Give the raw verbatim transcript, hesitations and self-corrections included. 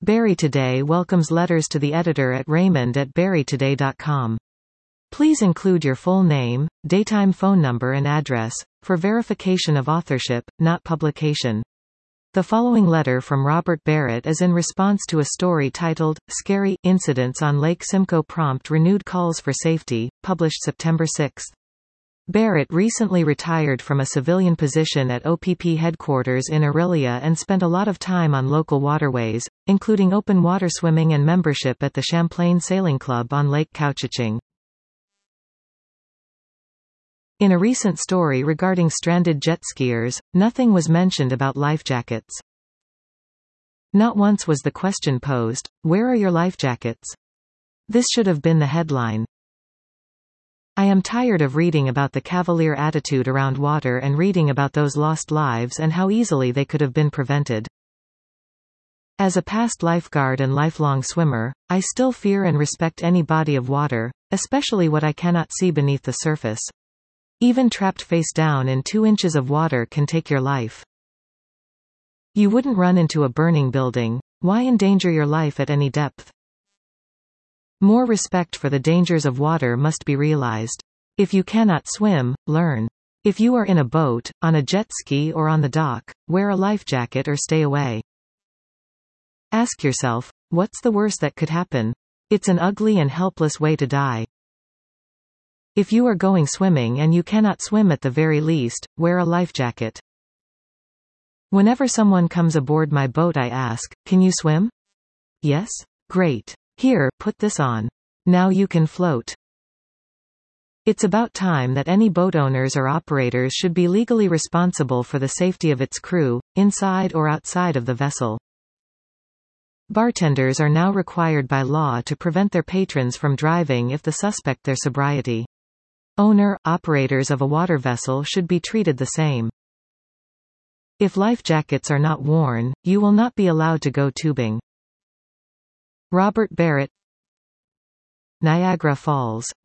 Barrie Today welcomes letters to the editor at raymond at barrie today dot com. Please include your full name, daytime phone number and address, for verification of authorship, not publication. The following letter from Robert Barrett is in response to a story titled, Scary Incidents on Lake Simcoe Prompt Renewed Calls for Safety, published September sixth. Barrett recently retired from a civilian position at O P P headquarters in Orillia and spent a lot of time on local waterways, including open water swimming and membership at the Champlain Sailing Club on Lake Couchiching. In a recent story regarding stranded jet skiers, nothing was mentioned about life jackets. Not once was the question posed, "Where are your life jackets?" This should have been the headline. I am tired of reading about the cavalier attitude around water and reading about those lost lives and how easily they could have been prevented. As a past lifeguard and lifelong swimmer, I still fear and respect any body of water, especially what I cannot see beneath the surface. Even trapped face down in two inches of water can take your life. You wouldn't run into a burning building. Why endanger your life at any depth? More respect for the dangers of water must be realized. If you cannot swim, learn. If you are in a boat, on a jet ski or on the dock, wear a life jacket or stay away. Ask yourself, what's the worst that could happen? It's an ugly and helpless way to die. If you are going swimming and you cannot swim at the very least, wear a life jacket. Whenever someone comes aboard my boat I ask, can you swim? Yes? Great. Here, put this on. Now you can float. It's about time that any boat owners or operators should be legally responsible for the safety of its crew, inside or outside of the vessel. Bartenders are now required by law to prevent their patrons from driving if they suspect their sobriety. Owner-operators of a water vessel should be treated the same. If life jackets are not worn, you will not be allowed to go tubing. Robert Barrett, Niagara Falls,